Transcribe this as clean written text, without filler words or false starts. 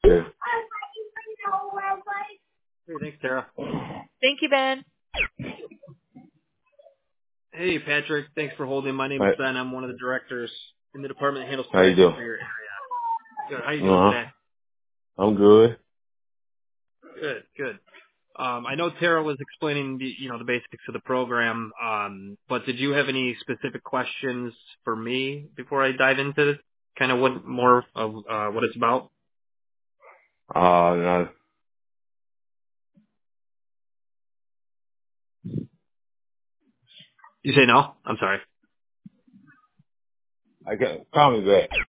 Yeah. Hey, thanks, Tara. Thank you, Ben. Hey, Patrick. Thanks for holding. My name's Hi. Ben. I'm one of the directors in the department that handles How you staffing doing? for your area. Good. How you doing Uh-huh. today? I'm good. Good, good. I know Tara was explaining the basics of the program, but did you have any specific questions for me before I dive into kind of what more of what it's about? No, You say no? I'm sorry. call me back.